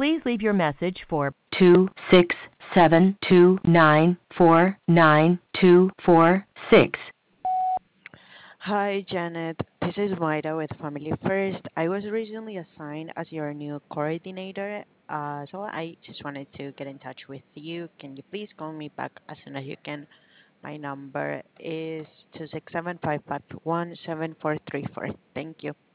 Please leave your message for 26729499246. Hi, Janet. This is Mayra with Family First. I was recently assigned as your new coordinator, so I just wanted to get in touch with you. Can you please call me back as soon as you can? My number is 267 551 7434. Thank you.